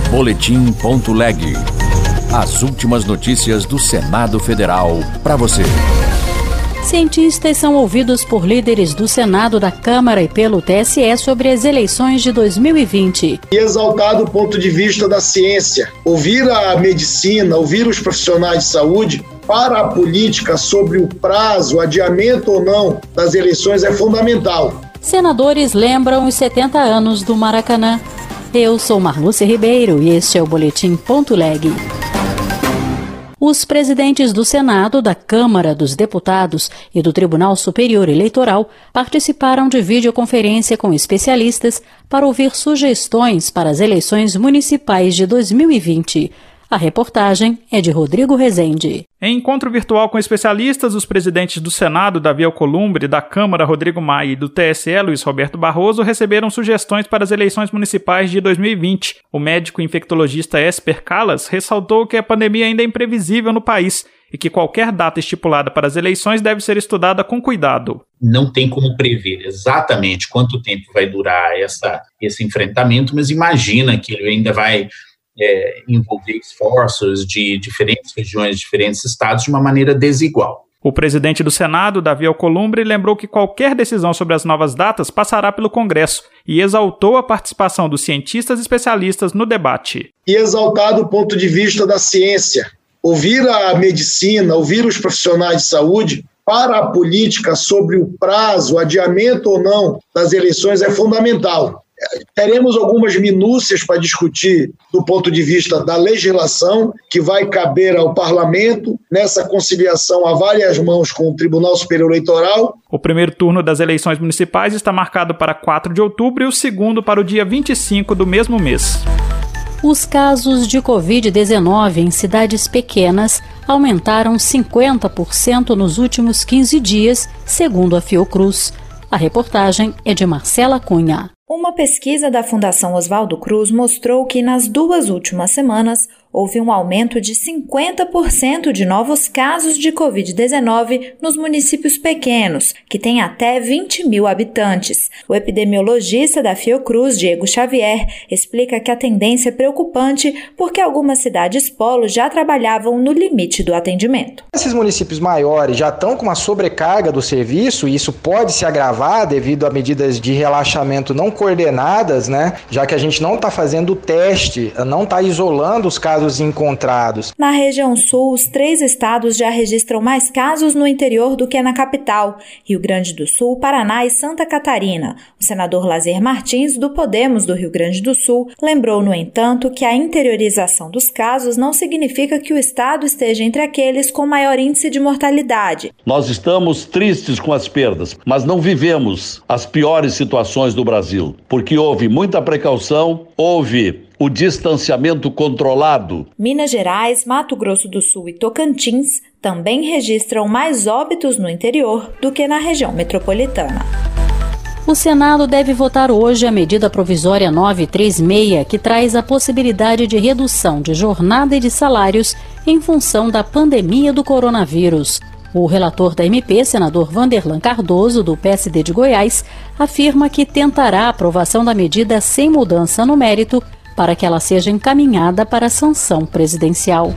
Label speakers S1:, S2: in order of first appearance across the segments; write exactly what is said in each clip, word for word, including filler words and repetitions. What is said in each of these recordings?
S1: Boletim.leg. As últimas notícias do Senado Federal para você.
S2: Cientistas são ouvidos por líderes do Senado, da Câmara e pelo T S E sobre as eleições de dois mil e vinte.
S3: E exaltado o ponto de vista da ciência, ouvir a medicina, ouvir os profissionais de saúde para a política sobre o prazo, o adiamento ou não das eleições é fundamental.
S2: Senadores lembram os setenta anos do Maracanã. Eu sou Marlúcia Ribeiro e este é o Boletim.leg. Os presidentes do Senado, da Câmara dos Deputados e do Tribunal Superior Eleitoral participaram de videoconferência com especialistas para ouvir sugestões para as eleições municipais de dois mil e vinte. A reportagem é de Rodrigo Rezende.
S4: Em encontro virtual com especialistas, os presidentes do Senado, Davi Alcolumbre, da Câmara, Rodrigo Maia, e do T S E, Luiz Roberto Barroso, receberam sugestões para as eleições municipais de dois mil e vinte. O médico infectologista Esper Callas ressaltou que a pandemia ainda é imprevisível no país e que qualquer data estipulada para as eleições deve ser estudada com cuidado.
S5: Não tem como prever exatamente quanto tempo vai durar essa, esse enfrentamento, mas imagina que ele ainda vai É, envolver esforços de diferentes regiões, diferentes estados, de uma maneira desigual.
S4: O presidente do Senado, Davi Alcolumbre, lembrou que qualquer decisão sobre as novas datas passará pelo Congresso e exaltou a participação dos cientistas e especialistas no debate.
S3: E exaltado o ponto de vista da ciência, ouvir a medicina, ouvir os profissionais de saúde para a política sobre o prazo, o adiamento ou não das eleições é fundamental. Teremos algumas minúcias para discutir do ponto de vista da legislação, que vai caber ao parlamento, nessa conciliação a várias mãos com o Tribunal Superior Eleitoral.
S4: O primeiro turno das eleições municipais está marcado para quatro de outubro e o segundo para o dia vinte e cinco do mesmo mês.
S2: Os casos de covid dezenove em cidades pequenas aumentaram cinquenta por cento nos últimos quinze dias, segundo a Fiocruz. A reportagem é de Marcela Cunha.
S6: Uma pesquisa da Fundação Oswaldo Cruz mostrou que nas duas últimas semanas houve um aumento de cinquenta por cento de novos casos de covid dezenove nos municípios pequenos, que têm até vinte mil habitantes. O epidemiologista da Fiocruz, Diego Xavier, explica que a tendência é preocupante porque algumas cidades polo já trabalhavam no limite do atendimento.
S7: Esses municípios maiores já estão com uma sobrecarga do serviço e isso pode se agravar devido a medidas de relaxamento não coordenadas, né? Já que a gente não está fazendo o teste, não está isolando os casos encontrados.
S6: Na região sul, os três estados já registram mais casos no interior do que na capital: Rio Grande do Sul, Paraná e Santa Catarina. O senador Lazer Martins, do Podemos do Rio Grande do Sul, lembrou, no entanto, que a interiorização dos casos não significa que o estado esteja entre aqueles com maior índice de mortalidade.
S8: Nós estamos tristes com as perdas, mas não vivemos as piores situações do Brasil, porque houve muita precaução, houve o distanciamento controlado.
S6: Minas Gerais, Mato Grosso do Sul e Tocantins também registram mais óbitos no interior do que na região metropolitana.
S2: O Senado deve votar hoje a medida provisória novecentos e trinta e seis, que traz a possibilidade de redução de jornada e de salários em função da pandemia do coronavírus. O relator da M P, senador Vanderlan Cardoso, do P S D de Goiás, afirma que tentará a aprovação da medida sem mudança no mérito, para que ela seja encaminhada para a sanção presidencial.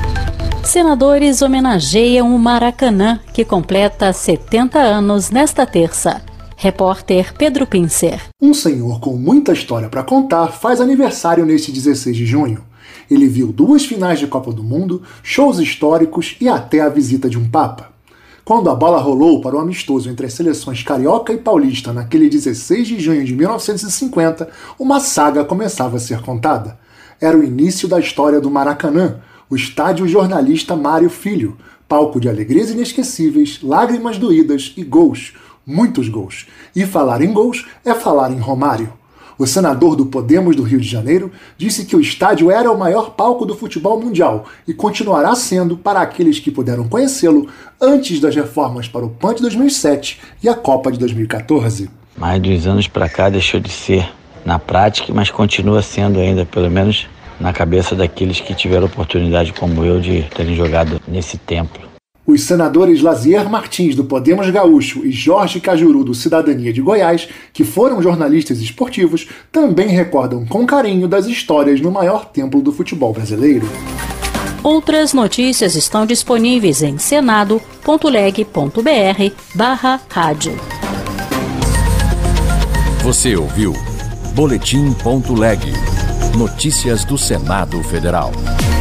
S2: Senadores homenageiam o Maracanã, que completa setenta anos nesta terça. Repórter Pedro Pincer.
S9: Um senhor com muita história para contar faz aniversário neste dezesseis de junho. Ele viu duas finais de Copa do Mundo, shows históricos e até a visita de um Papa. Quando a bola rolou para o amistoso entre as seleções carioca e paulista naquele dezesseis de junho de mil novecentos e cinquenta, uma saga começava a ser contada. Era o início da história do Maracanã, o estádio jornalista Mário Filho, palco de alegrias inesquecíveis, lágrimas doídas e gols, muitos gols. E falar em gols é falar em Romário. O senador do Podemos do Rio de Janeiro disse que o estádio era o maior palco do futebol mundial e continuará sendo para aqueles que puderam conhecê-lo antes das reformas para o PAN de dois mil e sete e a Copa de dois mil e quatorze.
S10: Mais de uns anos para cá deixou de ser na prática, mas continua sendo ainda, pelo menos na cabeça daqueles que tiveram oportunidade como eu de terem jogado nesse templo.
S9: Os senadores Lazier Martins, do Podemos Gaúcho, e Jorge Cajuru, do Cidadania de Goiás, que foram jornalistas esportivos, também recordam com carinho das histórias no maior templo do futebol brasileiro.
S2: Outras notícias estão disponíveis em senado ponto leg ponto br barra rádio.
S1: Você ouviu Boletim ponto leg. Notícias do Senado Federal.